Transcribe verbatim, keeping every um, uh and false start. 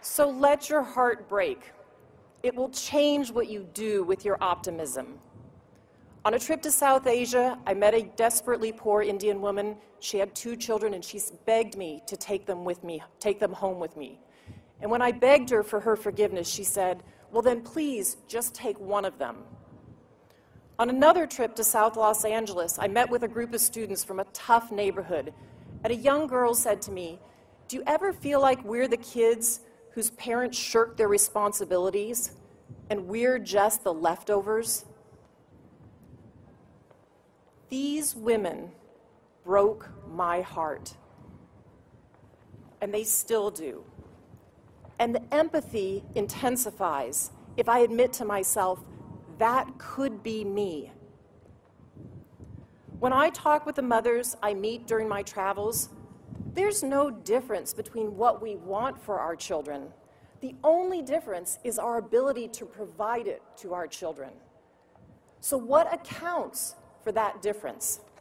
So let your heart break. It will change what you do with your optimism. On a trip to South Asia, I met a desperately poor Indian woman. She had two children, and she begged me to take them with me, take them home with me. And when I begged her for her forgiveness, she said, "Well, then please just take one of them." On another trip to South Los Angeles, I met with a group of students from a tough neighborhood, and a young girl said to me, "Do you ever feel like we're the kids whose parents shirk their responsibilities, and we're just the leftovers?" These women broke my heart, and they still do. And the empathy intensifies if I admit to myself, that could be me. When I talk with the mothers I meet during my travels, there's no difference between what we want for our children. The only difference is our ability to provide it to our children. So what accounts for that difference?